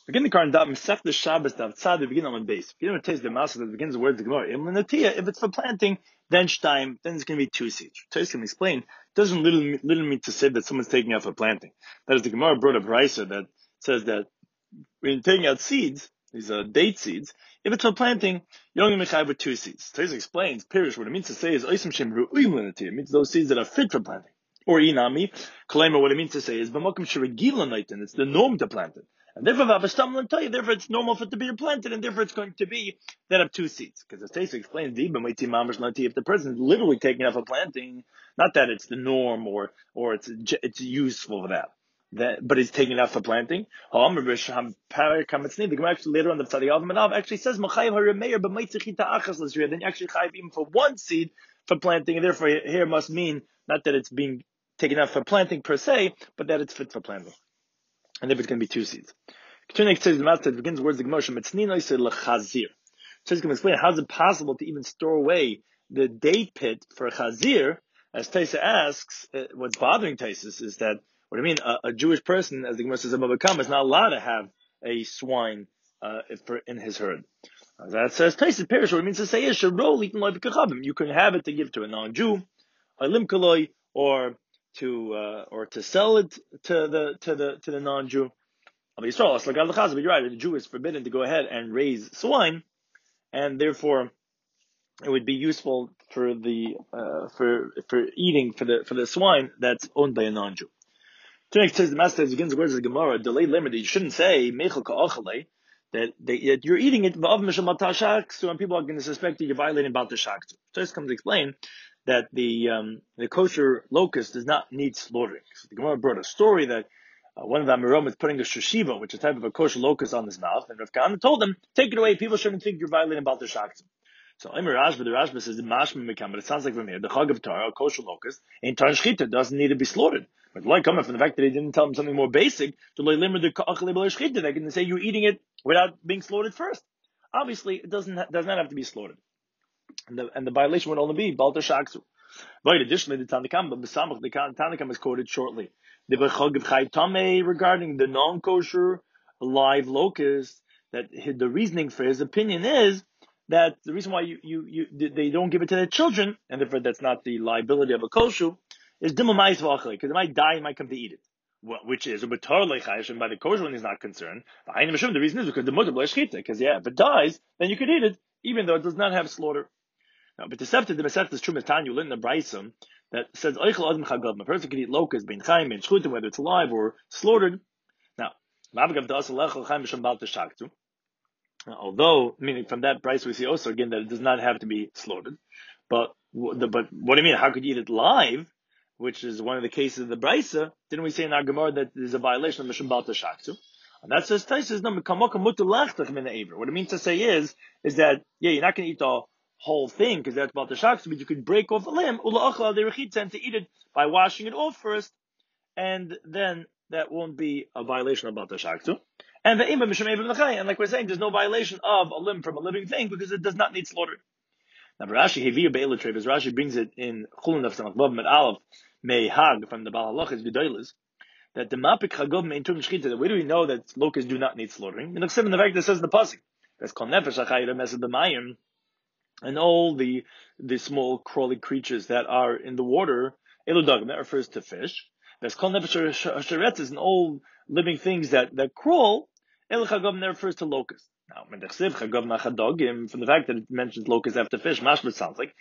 Begin the Karn Daf Mesech the Shabbos Daf Tzad. We begin on base. Begin with taste the Master that begins the words the Gemara. If it's for planting, then shtaim, then it's going to be 2 seeds. Taste can explain. Doesn't literally mean to say that someone's taking out for planting. That is, the Gemara brought a brisa that says that when you're taking out seeds, these are date seeds. If it's for planting, you only make with 2 seeds. Taste explains. Pirish, what it means to say is oisem shem ru'im l'natiyah. It means those seeds that are fit for planting. Or inami, kalema, what it means to say is b'makom sheregila naitin. It's the norm to plant it. And therefore, therefore it's normal for it to be planted, and therefore it's going to be that of 2 seeds. Because as Taisa explains, if the person is literally taking out for planting, not that it's the norm or it's useful for that, but he's taking it out for planting. The Gemara actually later on the Tzadi Alvim actually says then you actually chayiv even for 1 seed for planting, and therefore here must mean not that it's being taken out for planting per se, but that it's fit for planting. And if it's going to be 2 seeds. Continuing says the Master begins words the Gemara Metznino said lechazir. So he's going to explain how is it possible to even store away the date pit for a chazir. As Taisa asks, what's bothering Taisa is that what I mean a Jewish person, as the Gemara says above Kam, is not allowed to have a swine in his herd. That says Taisa Perish. What it means to say is you can have it to give to a non-Jew, a limkaloi, or to sell it to the non-Jew. But you're right, the Jew is forbidden to go ahead and raise swine, and therefore it would be useful for the for eating for the swine that's owned by a non-Jew. Next says the Master begins the words of the Gemara, delay limit. You shouldn't say that you're eating it, so people are going to suspect that you're violating Baal Tashak. So this comes to explain that the kosher locust does not need slaughtering. So the Gemara brought a story that one of the Amirom is putting a shushiva, which is a type of a kosher locust, on his mouth, and Rav Kahana told him, take it away, people shouldn't think you're violating Baal Tashak. So the Rashba says, but it sounds like from here, the Chag of Torah, a kosher locust, in Tar Shchita, doesn't need to be slaughtered. But like coming from the fact that he didn't tell him something more basic, they can say you're eating it without being slaughtered first. Obviously, it does not have to be slaughtered. And the violation would only be Balta Shaksu. But additionally, the Tanakam is quoted shortly. The regarding the non-kosher live locust, that the reasoning for his opinion is that the reason why they don't give it to their children, and therefore that's not the liability of a kosher, is because it might die and might come to eat it. Which is by the kosher one is not concerned. The reason is because the mother because if it dies, then you could eat it, even though it does not have slaughter. Now, but the Masechtas is true Tanya in the Brisa that says a person can eat locust, bein chaim, bein shchutim, whether it's alive or slaughtered. Now, although meaning from that Brisa we see also again that it does not have to be slaughtered. But what do you mean? How could you eat it live? Which is one of the cases of the Brisa. Didn't we say in our Gemara that there's a violation of Mishum Baal Tashaksu? And that says Taisa no mekamoka mutu lachtach min ha'ever. What it means to say is that you're not going to eat the whole thing because that's Baal Tashaksu, but you could break off a limb ula'achal derechitza and to eat it by washing it off first, and then that won't be a violation of Baal Tashaksu. And the imam Mishum Eivim L'chai, and like we're saying, there's no violation of a limb from a living thing because it does not need slaughter. Now, Rashi Heviya Be'elatrev, as Rashi brings it in Chulun of Samach Vav Med Aleph Mei Hag from the Baal Halachas V'Doilas, that the Mapik Chagov Meintum Shchita, that where do we know that locusts do not need slaughtering? And except in the fact that it says in the pasuk, that's called Nefesh HaChayim Mesed B'Mayim, and all the small crawling creatures that are in the water, Eludagim, that refers to fish. That's called Nefesh HaSheretz, and all living things that crawl, El Chagov, that refers to locusts. Now, from the fact that it mentions locusts after fish, mashma sounds like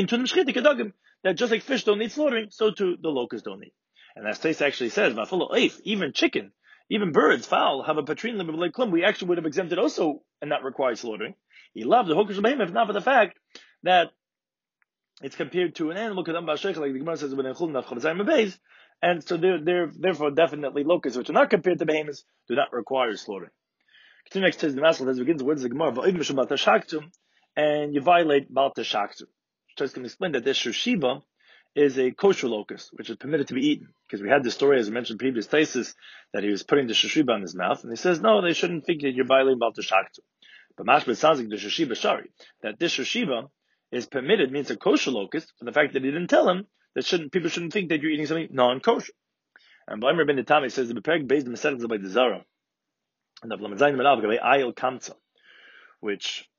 that just like fish don't need slaughtering, so too the locusts don't need. And as Taisa actually says, even chicken, even birds, fowl, have a patrin limit. We actually would have exempted also and not required slaughtering. He loved the hookers if not for the fact that it's compared to an animal, like the Gemara says, and so they're therefore definitely locusts, which are not compared to behemoths, do not require slaughtering. Continue next to the Master as begins the words of the Gemara, and you violate Baal Tashaktu. Just can explain that this shushiva is a kosher locust, which is permitted to be eaten. Because we had the story, as I mentioned in previous thesis, that he was putting the shushiva in his mouth, and he says, no, they shouldn't think that you're violating Baal Tashaktu. But mashma, it sounds like the shushiva shari, that this shushiva is permitted, means a kosher locust, for the fact that he didn't tell him that people shouldn't think that you're eating something non-kosher. And B'Aimer ben Netami says, the Beperek based on the Masechtas by the Zara, And the Lamed Zayin Merav Gavei Ayil Kamtza, which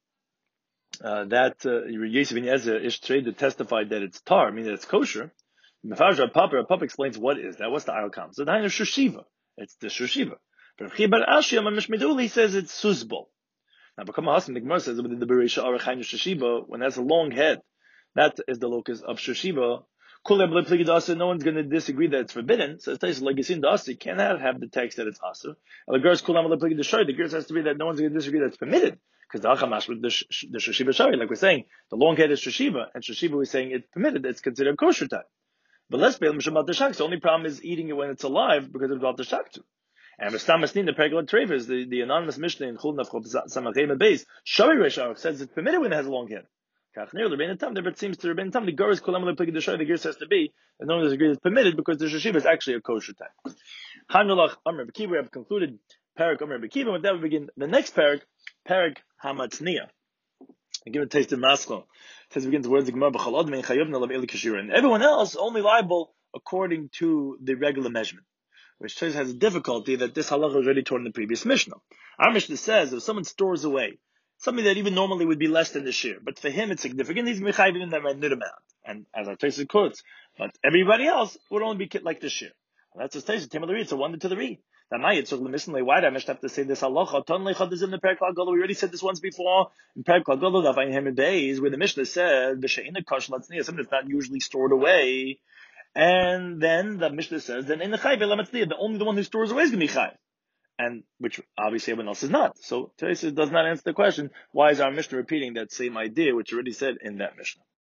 Yosef ben Yezer Ish Trade testified that it's tar, meaning that it's kosher. Mefarsh Papa explains what is that. What's the Ayil Kamtza? The Hainu Shushiva. It's the Shushiva. But Chibar Ashiyam and Mishmedul, he says it's Susbol. Now, Bakama Hasan, the Gemara says within the Bereisha Arach Hainu Shushiva, when that's a long head, that is the locus of Shushiva. No one's going to disagree that it's forbidden. So it's like you see in the Asa, you cannot have the text that it's Asa. The girls the girls has to be that no one's going to disagree that it's permitted. Because the Achamash with the Shushiva Shari, like we're saying, the long head is Shushiva, and Shushiva we're saying it's permitted, it's considered kosher time. But let's be Mishamat the Shak. The only problem is eating it when it's alive because of the Shak too. And Rastamasnin, the Pergola Travers, the anonymous Mishnah in Chul Nafchov Samachema base, Shari Reshar says it's permitted when it has a long head. It seems to Rebbein Tam the Gur is Kulam Lepig the Shari, the Gur says to be, and no one disagrees it's permitted because the Shushiva is actually a kosher time. Hanulach Amr Bekiva, we have concluded Parak Amr Bekiva. With that, we begin the next Parak Hamatzniya. I give a taste of Maskal. It says begins the words of Gemara B'chalod Mein Chayovna Lav Eli Kashira, and everyone else only liable according to the regular measurement, which has a difficulty that this halacha was already taught in the previous Mishnah. Our Mishnah says if someone stores away something that even normally would be less than the shir, but for him it's significant, he's mechayv in that minute amount. And as our Tosfos quotes, but everybody else would only be like the shir. And that's what Tosfos Tim the it's a wonder to the read. That might it's limitingly why I have to say this halacha. Ton lechad is in the Perek Haggadah. We already said this once before in Perek Haggadah. That Vayin Hem Beis, where the Mishnah said b'she'ina kash latzniya, something that's not usually stored away. And then the Mishnah says then in the chayv lamatzniya, the only the one who stores away is going to be chayv. And which obviously everyone else is not. So Tosfos does not answer the question, why is our Mishnah repeating that same idea, which already said in that Mishnah?